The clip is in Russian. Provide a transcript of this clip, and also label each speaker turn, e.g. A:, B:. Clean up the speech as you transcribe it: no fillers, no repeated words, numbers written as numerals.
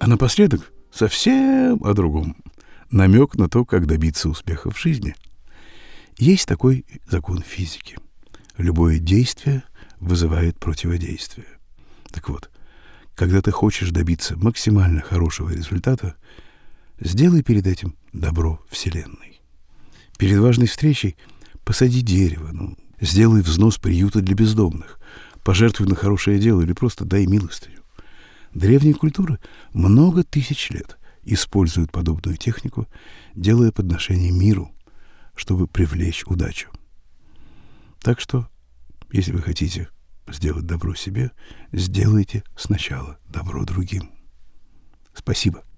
A: А напоследок совсем о другом. Намек на то, как добиться успеха в жизни. Есть такой закон физики. Любое действие вызывает противодействие. Так вот, когда ты хочешь добиться максимально хорошего результата, сделай перед этим добро Вселенной. Перед важной встречей посади дерево, сделай взнос приюта для бездомных, пожертвуй на хорошее дело или просто дай милостыню. Древние культуры много тысяч лет используют подобную технику, делая подношение миру, чтобы привлечь удачу. Так что, если вы хотите сделать добро себе, сделайте сначала добро другим. Спасибо.